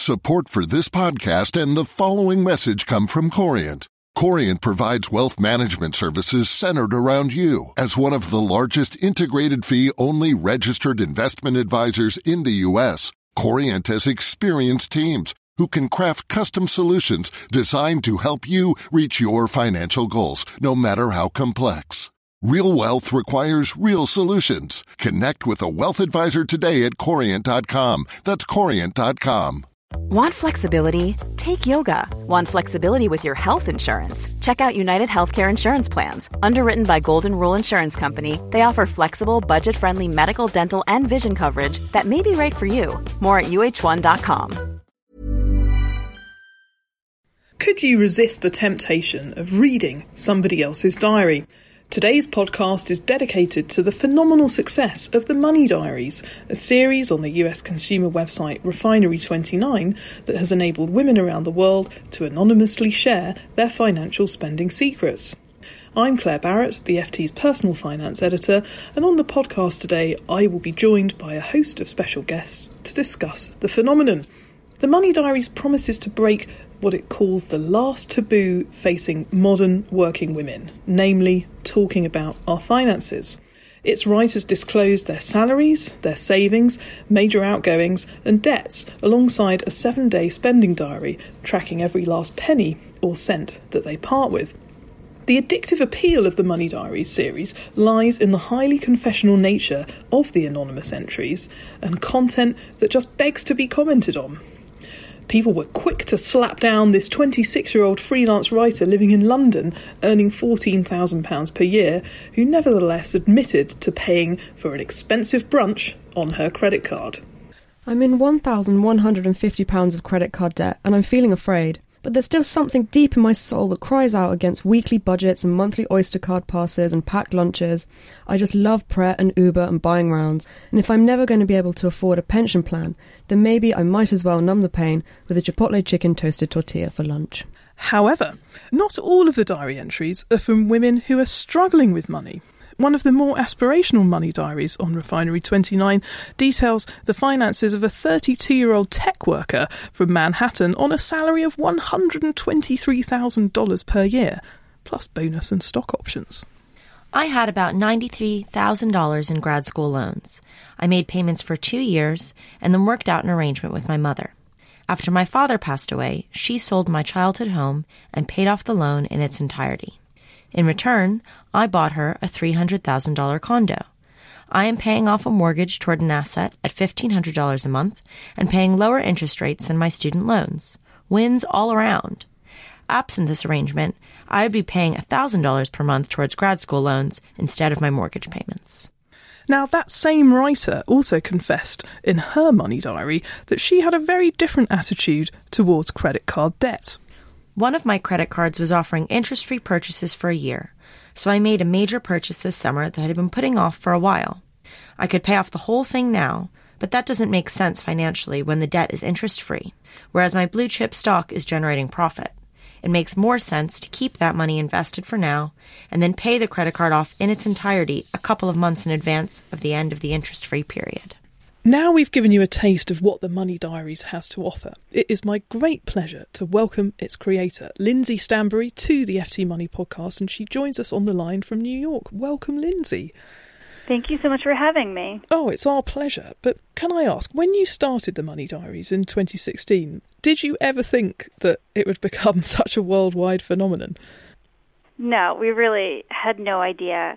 Support for this podcast and the following message come from Corient. Corient provides wealth management services centered around you. As one of the largest integrated fee-only registered investment advisors in the U.S., Corient has experienced teams who can craft custom solutions designed to help you reach your financial goals, no matter how complex. Real wealth requires real solutions. Connect with a wealth advisor today at Corient.com. That's Corient.com. Want flexibility? Take yoga. Want flexibility with your health insurance? Check out United Healthcare Insurance Plans. Underwritten by Golden Rule Insurance Company, they offer flexible, budget-friendly medical, dental, and vision coverage that may be right for you. More at UH1.com. Could you resist the temptation of reading somebody else's diary? Today's podcast is dedicated to the phenomenal success of the Money Diaries, a series on the US consumer website Refinery29 that has enabled women around the world to anonymously share their financial spending secrets. I'm Claire Barrett, the FT's personal finance editor, and on the podcast today I will be joined by a host of special guests to discuss the phenomenon. The Money Diaries promises to break what it calls the last taboo facing modern working women, namely talking about our finances. Its writers disclose their salaries, their savings, major outgoings and debts alongside a 7-day spending diary tracking every last penny or cent that they part with. The addictive appeal of the Money Diaries series lies in the highly confessional nature of the anonymous entries and content that just begs to be commented on. People were quick to slap down this 26-year-old freelance writer living in London, earning £14,000 per year, who nevertheless admitted to paying for an expensive brunch on her credit card. I'm in £1,150 of credit card debt, and I'm feeling afraid. But there's still something deep in my soul that cries out against weekly budgets and monthly Oyster card passes and packed lunches. I just love Pret and Uber and buying rounds, and if I'm never going to be able to afford a pension plan, then maybe I might as well numb the pain with a Chipotle chicken toasted tortilla for lunch. However, not all of the diary entries are from women who are struggling with money. One of the more aspirational Money Diaries on Refinery29 details the finances of a 32-year-old tech worker from Manhattan on a salary of $123,000 per year, plus bonus and stock options. I had about $93,000 in grad school loans. I made payments for 2 years and then worked out an arrangement with my mother. After my father passed away, she sold my childhood home and paid off the loan in its entirety. In return, I bought her a $300,000 condo. I am paying off a mortgage toward an asset at $1,500 a month and paying lower interest rates than my student loans. Wins all around. Absent this arrangement, I would be paying $1,000 per month towards grad school loans instead of my mortgage payments. Now, that same writer also confessed in her Money Diary that she had a very different attitude towards credit card debt. One of my credit cards was offering interest-free purchases for a year, so I made a major purchase this summer that I had been putting off for a while. I could pay off the whole thing now, but that doesn't make sense financially when the debt is interest-free, whereas my blue-chip stock is generating profit. It makes more sense to keep that money invested for now and then pay the credit card off in its entirety a couple of months in advance of the end of the interest-free period. Now we've given you a taste of what the Money Diaries has to offer, it is my great pleasure to welcome its creator, Lindsay Stanbury, to the FT Money podcast, and she joins us on the line from New York. Welcome, Lindsay. Thank you so much for having me. Oh, it's our pleasure. But can I ask, when you started the Money Diaries in 2016, did you ever think that it would become such a worldwide phenomenon? No, we really had no idea.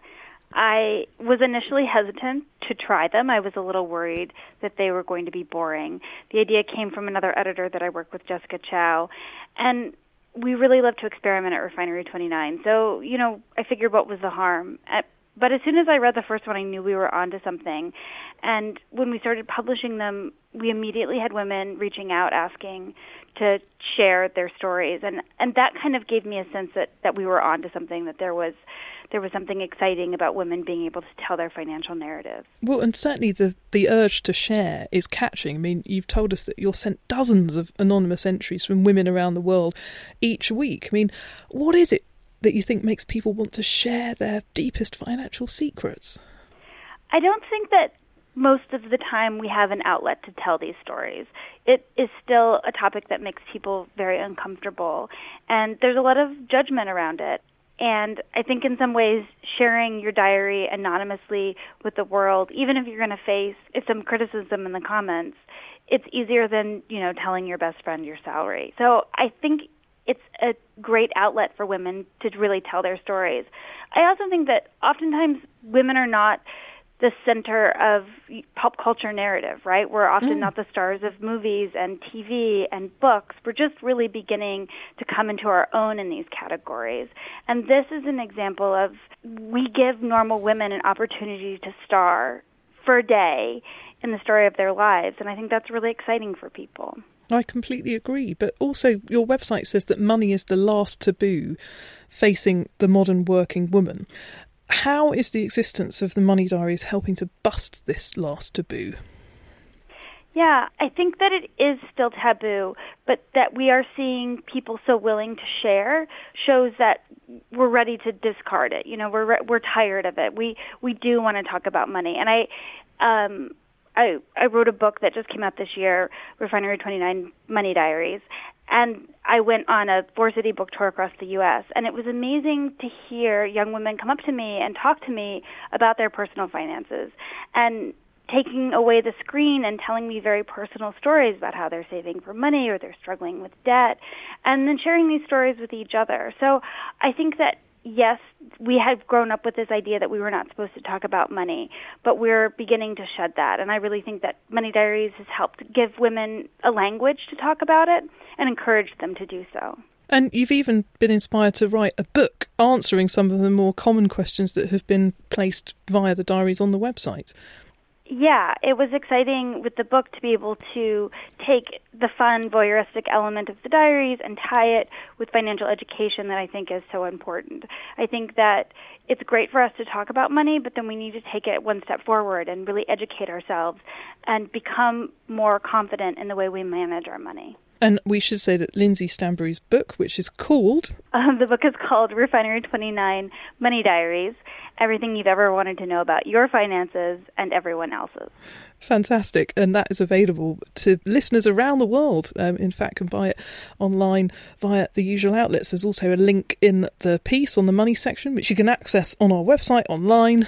I was initially hesitant to try them. I was a little worried that they were going to be boring. The idea came from another editor that I work with, Jessica Chow, and we really love to experiment at Refinery29. So, I figured what was the harm? But as soon as I read the first one, I knew we were onto something. And when we started publishing them, we immediately had women reaching out asking to share their stories. And that kind of gave me a sense that we were onto something, that there was something exciting about women being able to tell their financial narrative. Well, and certainly the urge to share is catching. I mean, you've told us that you're sent dozens of anonymous entries from women around the world each week. I mean, what is it that you think makes people want to share their deepest financial secrets? I don't think that most of the time we have an outlet to tell these stories. It is still a topic that makes people very uncomfortable, and there's a lot of judgment around it. And I think in some ways sharing your diary anonymously with the world, even if you're going to face some criticism in the comments, it's easier than, telling your best friend your salary. So I think it's a great outlet for women to really tell their stories. I also think that oftentimes women are not the center of pop culture narrative, right? We're often not the stars of movies and TV and books. We're just really beginning to come into our own in these categories. And this is an example of we give normal women an opportunity to star for a day in the story of their lives. And I think that's really exciting for people. I completely agree. But also your website says that money is the last taboo facing the modern working woman. How is the existence of the Money Diaries helping to bust this last taboo? Yeah, I think that it is still taboo, but that we are seeing people so willing to share shows that we're ready to discard it. We're tired of it. We do want to talk about money. And I wrote a book that just came out this year, Refinery 29 Money Diaries, and I went on a 4-city book tour across the U.S., and it was amazing to hear young women come up to me and talk to me about their personal finances and taking away the screen and telling me very personal stories about how they're saving for money or they're struggling with debt, and then sharing these stories with each other. So I think that, yes, we have grown up with this idea that we were not supposed to talk about money, but we're beginning to shed that. And I really think that Money Diaries has helped give women a language to talk about it and encourage them to do so. And you've even been inspired to write a book answering some of the more common questions that have been placed via the diaries on the website. Yeah, it was exciting with the book to be able to take the fun, voyeuristic element of the diaries and tie it with financial education that I think is so important. I think that it's great for us to talk about money, but then we need to take it one step forward and really educate ourselves and become more confident in the way we manage our money. And we should say that Lindsay Stanbury's book, which is called... the book is called Refinery 29 Money Diaries, Everything You've Ever Wanted to Know About Your Finances and Everyone Else's. Fantastic. And that is available to listeners around the world. In fact, can buy it online via the usual outlets. There's also a link in the piece on the money section, which you can access on our website online,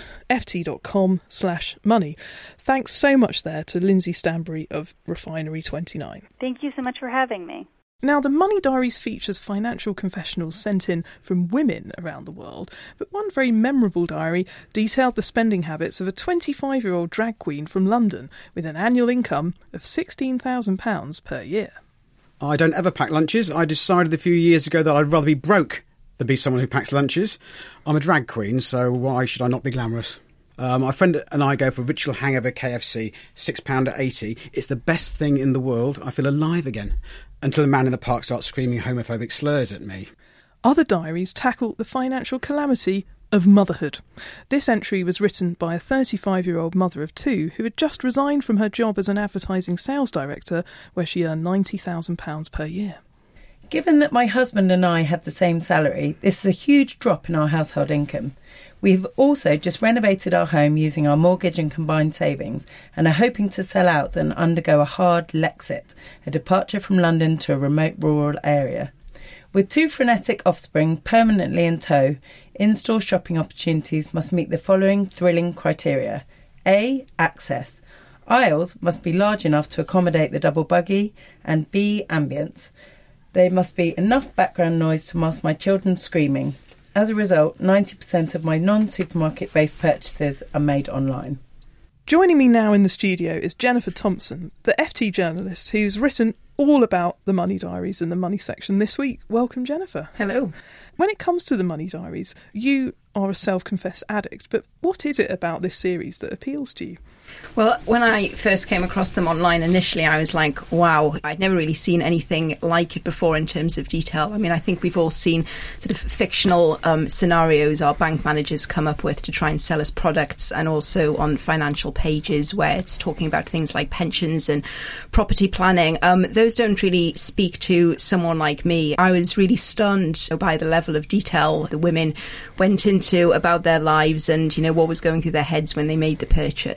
ft.com/money. Thanks so much there to Lindsay Stanbury of Refinery 29. Thank you so much for having me. Now, the Money Diaries features financial confessionals sent in from women around the world, but one very memorable diary detailed the spending habits of a 25-year-old drag queen from London with an annual income of £16,000 per year. I don't ever pack lunches. I decided a few years ago that I'd rather be broke than be someone who packs lunches. I'm a drag queen, so why should I not be glamorous? My friend and I go for Ritual Hangover KFC, £6.80. It's the best thing in the world. I feel alive again. Until the man in the park starts screaming homophobic slurs at me. Other diaries tackle the financial calamity of motherhood. This entry was written by a 35-year-old mother of two who had just resigned from her job as an advertising sales director, where she earned £90,000 per year. Given that my husband and I have the same salary, this is a huge drop in our household income. We've also just renovated our home using our mortgage and combined savings and are hoping to sell out and undergo a hard Lexit, a departure from London to a remote rural area. With two frenetic offspring permanently in tow, in-store shopping opportunities must meet the following thrilling criteria. A. Access. Aisles must be large enough to accommodate the double buggy, and B. Ambience. There must be enough background noise to mask my children screaming. As a result, 90% of my non-supermarket-based purchases are made online. Joining me now in the studio is Jennifer Thompson, the FT journalist who's written all about the Money Diaries and the money section this week. Welcome, Jennifer. Hello. When it comes to the Money Diaries, you are a self-confessed addict, but what is it about this series that appeals to you? Well, when I first came across them online initially, I was like, wow, I'd never really seen anything like it before in terms of detail. I mean, I think we've all seen sort of fictional scenarios our bank managers come up with to try and sell us products, and also on financial pages where it's talking about things like pensions and property planning. Those don't really speak to someone like me. I was really stunned by the level of detail the women went into about their lives and, you know, what was going through their heads when they made the purchase. I think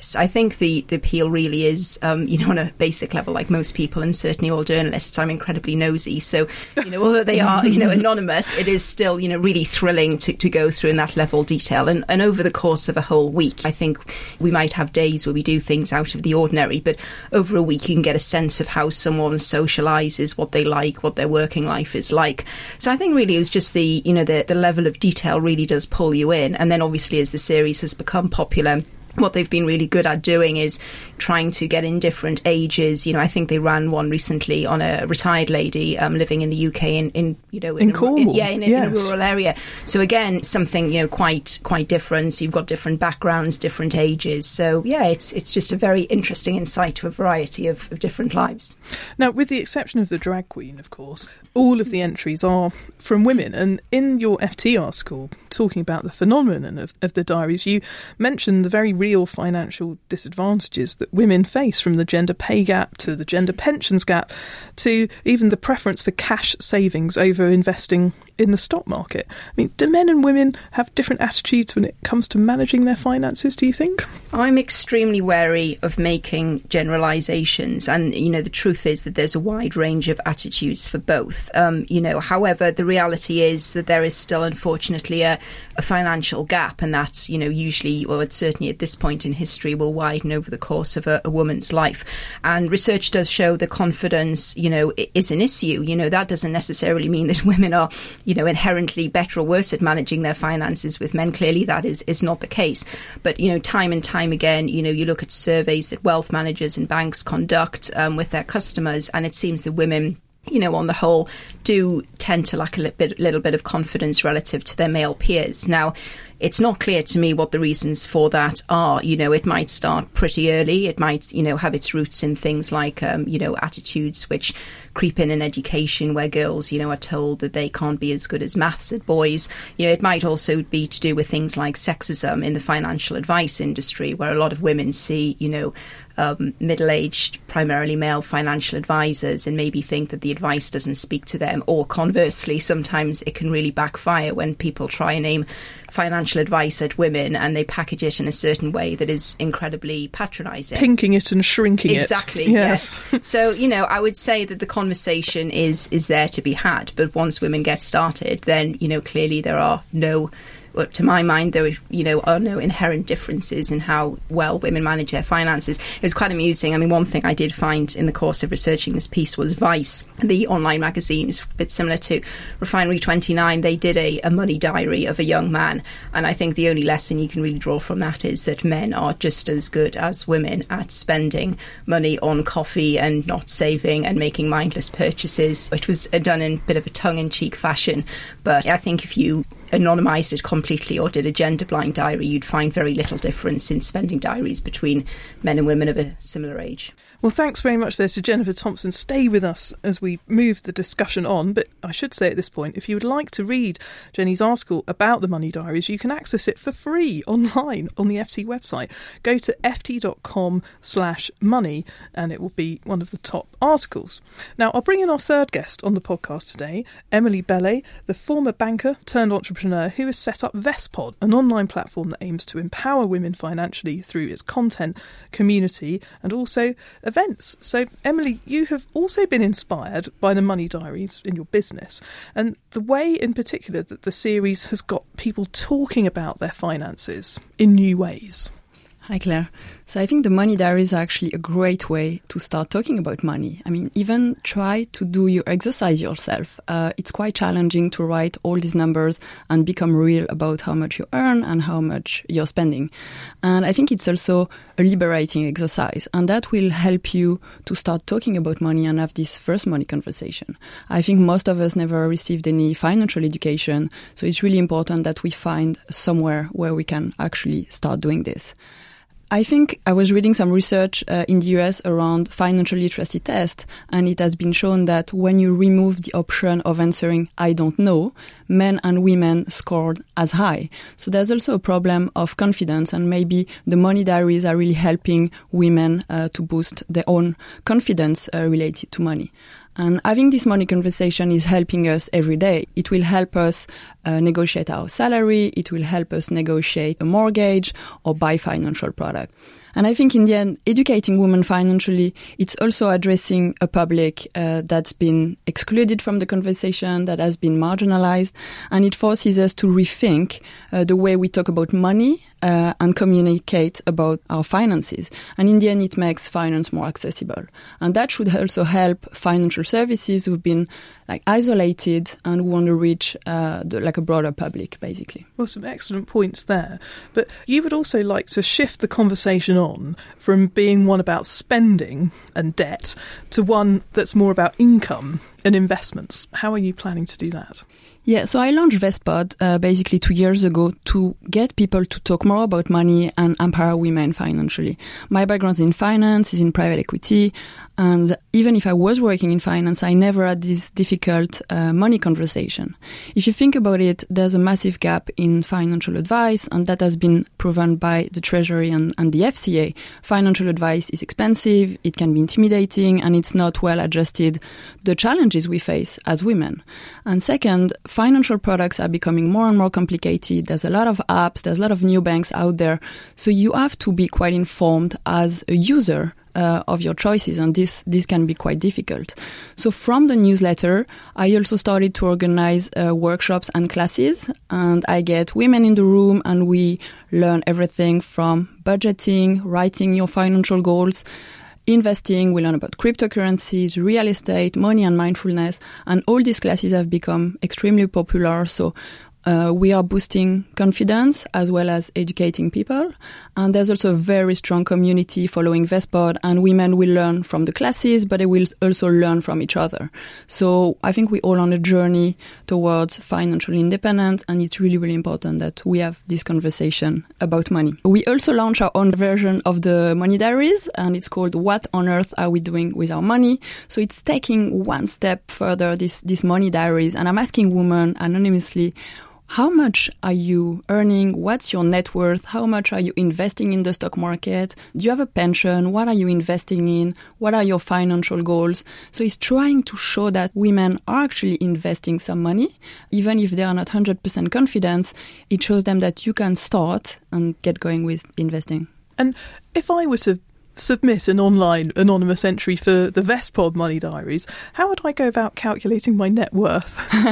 think the appeal really is, on a basic level, like most people, and certainly all journalists, I'm incredibly nosy. So, although they are, anonymous, it is still, really thrilling to go through in that level of detail. And over the course of a whole week, I think we might have days where we do things out of the ordinary, but over a week you can get a sense of how someone socialises, what they like, what their working life is like. So I think really it was just the level of detail really does pull you in. And then obviously as the series has become popular, what they've been really good at doing is trying to get in different ages. I think they ran one recently on a retired lady living in the UK in Cornwall. In a rural area. So again, something quite different. So you've got different backgrounds, different ages. So it's just a very interesting insight to a variety of different lives. Now, with the exception of the drag queen, of course, all of the entries are from women. And in your FT article, talking about the phenomenon of the diaries, you mentioned the very real financial disadvantages that women face, from the gender pay gap to the gender pensions gap to even the preference for cash savings over investing in the stock market. I mean, do men and women have different attitudes when it comes to managing their finances, do you think? I'm extremely wary of making generalisations, and the truth is that there's a wide range of attitudes for both. However, the reality is that there is still, unfortunately, a financial gap, and that usually, or certainly at this point in history, will widen over the course of a woman's life. And research does show that confidence is an issue. That doesn't necessarily mean that women are inherently better or worse at managing their finances with men. Clearly that is not the case. But time and time again, you look at surveys that wealth managers and banks conduct with their customers, and it seems that women, on the whole, do tend to lack a little bit of confidence relative to their male peers. Now, it's not clear to me what the reasons for that are. It might start pretty early. It might, have its roots in things like, attitudes which creep in education, where girls, are told that they can't be as good as maths as boys. It might also be to do with things like sexism in the financial advice industry, where a lot of women see, middle-aged, primarily male financial advisors and maybe think that the advice doesn't speak to them. Or conversely, sometimes it can really backfire when people try and aim financial advice at women and they package it in a certain way that is incredibly patronising. Pinking it and shrinking it. Exactly, yes. So, I would say that the conversation is there to be had, but once women get started, then, clearly there are to my mind, there are no inherent differences in how well women manage their finances. It was quite amusing. I mean, one thing I did find in the course of researching this piece was Vice, the online magazine, is a bit similar to Refinery 29. They did a money diary of a young man, and I think the only lesson you can really draw from that is that men are just as good as women at spending money on coffee and not saving and making mindless purchases. It was done in a bit of a tongue-in-cheek fashion, but I think if you anonymised it completely or did a gender blind diary, you'd find very little difference in spending diaries between men and women of a similar age. Well, thanks very much there to Jennifer Thompson. Stay with us as we move the discussion on. But I should say at this point, if you would like to read Jenny's article about the money diaries, you can access it for free online on the FT website. Go to ft.com/money and it will be one of the top articles. Now, I'll bring in our third guest on the podcast today, Emily Bellet, the former banker turned entrepreneur who has set up Vestpod, an online platform that aims to empower women financially through its content, community and also events. So, Emily, you have also been inspired by the money diaries in your business and the way in particular that the series has got people talking about their finances in new ways. Hi, Claire. So I think the money diaries are actually a great way to start talking about money. I mean, even try to do your exercise yourself. It's quite challenging to write all these numbers and become real about how much you earn and how much you're spending. And I think it's also a liberating exercise, and that will help you to start talking about money and have this first money conversation. I think most of us never received any financial education, so it's really important that we find somewhere where we can actually start doing this. I think I was reading some research in the US around financial literacy test, and it has been shown that when you remove the option of answering I don't know, men and women scored as high. So there's also a problem of confidence, and maybe the money diaries are really helping women to boost their own confidence related to money. And having this money conversation is helping us every day. It will help us negotiate our salary. It will help us negotiate a mortgage or buy financial product. And I think in the end, educating women financially, it's also addressing a public that's been excluded from the conversation, that has been marginalized, and it forces us to rethink the way we talk about money and communicate about our finances. And in the end, it makes finance more accessible. And that should also help financial services who've been isolated and who want to reach a broader public, basically. Well, some excellent points there. But you would also like to shift the conversation on from being one about spending and debt to one that's more about income and investments. How are you planning to do that? Yeah, so I launched Vestpod basically 2 years ago to get people to talk more about money and empower women financially. My background is in finance, is in private equity, and even if I was working in finance, I never had this difficult money conversation. If you think about it, there's a massive gap in financial advice, and that has been proven by the Treasury and the FCA. Financial advice is expensive, it can be intimidating, and it's not well adjusted the challenges we face as women. And second, financial products are becoming more and more complicated. There's a lot of apps, there's a lot of new banks out there. So you have to be quite informed as a user of your choices, and this can be quite difficult. So from the newsletter, I also started to organize workshops and classes, and I get women in the room and we learn everything from budgeting, writing your financial goals, investing, we learn about cryptocurrencies, real estate, money and mindfulness, and all these classes have become extremely popular. So we are boosting confidence as well as educating people. And there's also a very strong community following Vestpod, and women will learn from the classes, but they will also learn from each other. So I think we're all on a journey towards financial independence, and it's really, really important that we have this conversation about money. We also launched our own version of the Money Diaries, and it's called What on Earth Are We Doing With Our Money? So it's taking one step further, this Money Diaries, and I'm asking women anonymously, how much are you earning? What's your net worth? How much are you investing in the stock market? Do you have a pension? What are you investing in? What are your financial goals? So it's trying to show that women are actually investing some money. Even if they are not 100% confident, it shows them that you can start and get going with investing. And if I were to submit an online anonymous entry for the Vestpod Money Diaries, how would I go about calculating my net worth?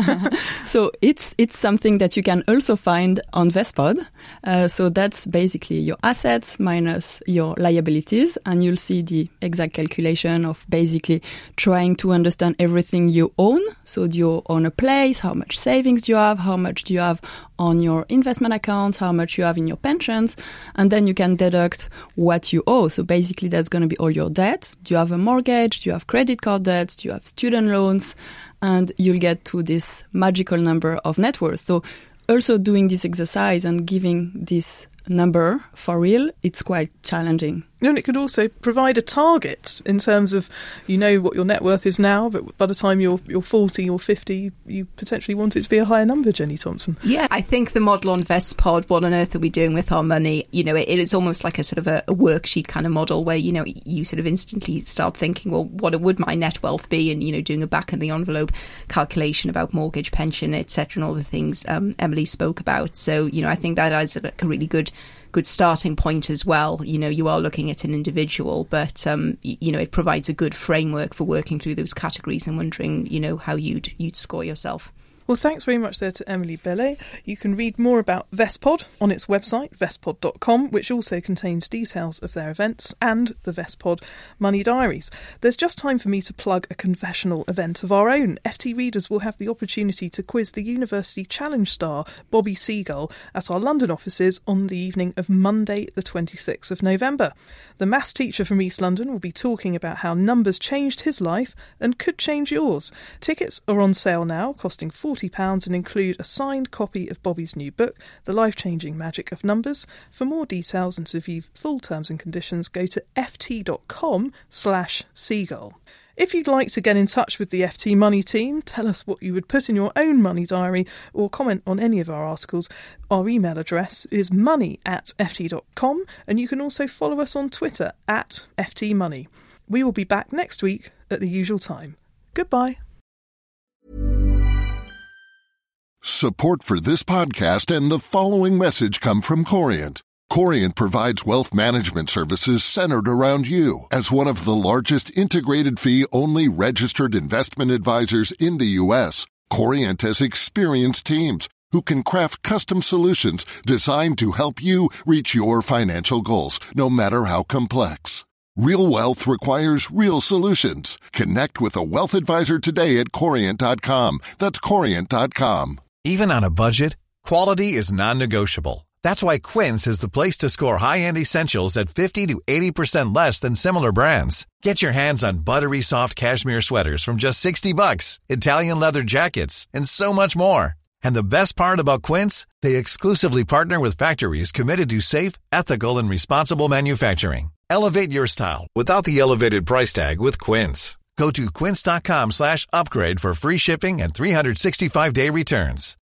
So it's something that you can also find on Vestpod. So that's basically your assets minus your liabilities, and you'll see the exact calculation of basically trying to understand everything you own. So do you own a place? How much savings do you have? How much do you have on your investment accounts? How much you have in your pensions? And then you can deduct what you owe. So basically that's going to be all your debt. Do you have a mortgage? Do you have credit card debts? Do you have student loans? And you'll get to this magical number of net worth. So also doing this exercise and giving this number for real, it's quite challenging. And it could also provide a target in terms of, you know what your net worth is now, but by the time you're 40 or 50, you potentially want it to be a higher number, Jenny Thompson. Yeah, I think the model on Vestpod, What on Earth Are We Doing With Our Money, it is almost like a sort of a worksheet kind of model where, you sort of instantly start thinking, well, what would my net wealth be? And, doing a back of the envelope calculation about mortgage, pension, etc., and all the things Emily spoke about. So, I think that is a really good starting point as well. You are looking at an individual, but it provides a good framework for working through those categories and wondering, how you'd score yourself. Well, thanks very much there to Emily Bellet. You can read more about Vestpod on its website, vestpod.com, which also contains details of their events and the Vestpod Money Diaries. There's just time for me to plug a confessional event of our own. FT readers will have the opportunity to quiz the University Challenge star Bobby Seagull at our London offices on the evening of Monday, the 26th of November. The maths teacher from East London will be talking about how numbers changed his life and could change yours. Tickets are on sale now, costing £40 and include a signed copy of Bobby's new book, The Life-Changing Magic of Numbers. For more details and to view full terms and conditions, go to ft.com/seagull. If you'd like to get in touch with the FT Money team, tell us what you would put in your own money diary or comment on any of our articles, our email address is money@ft.com, and you can also follow us on Twitter @FTMoney. We will be back next week at the usual time. Goodbye. Support for this podcast and the following message come from Corient. Corient provides wealth management services centered around you. As one of the largest integrated fee-only registered investment advisors in the U.S., Corient has experienced teams who can craft custom solutions designed to help you reach your financial goals, no matter how complex. Real wealth requires real solutions. Connect with a wealth advisor today at Corient.com. That's Corient.com. Even on a budget, quality is non-negotiable. That's why Quince is the place to score high-end essentials at 50 to 80% less than similar brands. Get your hands on buttery soft cashmere sweaters from just $60, Italian leather jackets, and so much more. And the best part about Quince, they exclusively partner with factories committed to safe, ethical, and responsible manufacturing. Elevate your style without the elevated price tag with Quince. Go to quince.com/upgrade for free shipping and 365-day returns.